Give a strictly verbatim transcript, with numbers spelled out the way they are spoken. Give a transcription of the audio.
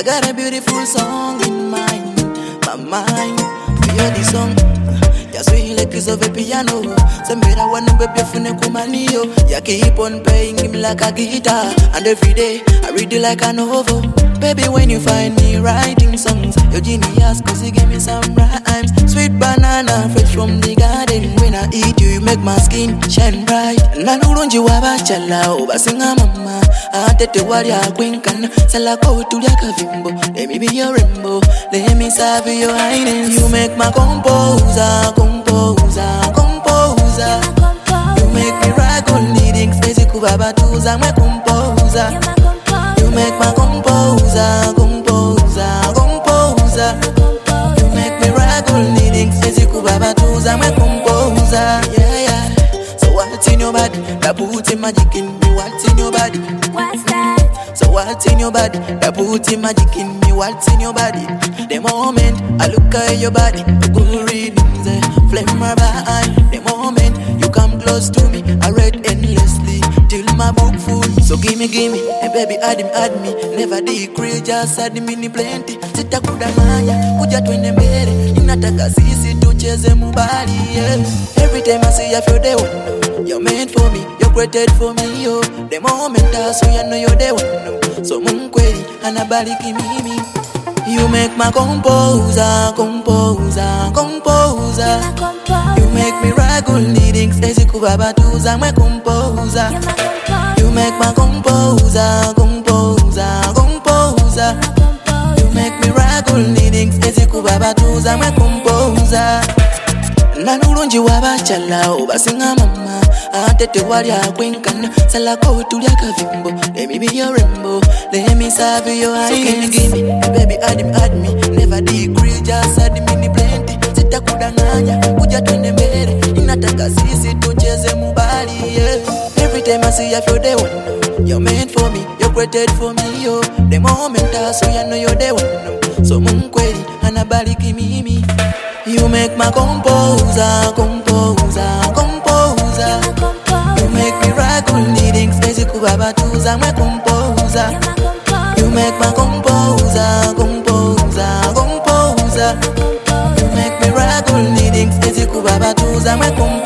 I got a beautiful song in mind, my mind. We hear the song. Ya swing like piece of a piano. Sembera wana baby fune kumanio. Ya keep on playing him like a guitar. And every day I read it like a novel. Baby, when you find me writing songs, you're genius cause you give me some rhymes. Sweet banana, fresh from the garden. When I eat you, you make my skin shine bright. Nanurunji wabachala, ubasinga mama. Atete wali akwinkana. Salako tulia kavimbo. Let me be your rainbow. Let me serve your highness. You make my composer, composer, composer. You make me write good lyrics. Physical babatuza, my composer. You make my composer, composer, composer. You make me write good lyrics. Physical babatuza, my composer. Yeah, yeah. So what's in your body? That put in magic in me. What's in your body? What's that? So what's in your body? That put in magic in me. What's in your body? The moment I look at your body, good readings, eh, flame my eye. The moment you come close to me, I read endlessly till my book full. So gimme, gimme, and baby add me, add me. Never decrease, just add me ni plenty. Sita kudanganya, kuja twende mbele. Ninataka sisi tucheze mubali, yeah. Every time I see you, I feel the one. You're meant for me, you're created for me, yo. The moment I saw you, know you're the one. So munkweli, anabariki mimi. You make my composer, composer, composer. You make me write good lyrics, Physical babatuza, my composer. You make my composer, composer, composer. You make me write good lyrics, Physical babatuza, my composer. Nanurunji wabachala, ubasinga mama. Atete wali akwinkana. Salako tulia kavimbo. Let me be your rainbow. Let me serve your highness. So give me, baby add me, add me. Never decrease, just add me ni plenty. Sita kudanganya, kuja twende mbele. Ninataka sisi tucheze mubali, yeah. Every time I see you, I feel the one. You're meant for me, you're created for me, yo. The moment I saw you, know you're the one. So munkweli, anabariki mimi. You make my composer, composer, composer. You make me write good lyrics, Physical babatuza, my composer. You make my composer, composer, composer. You make me write good lyrics, Physical babatuza, my composer.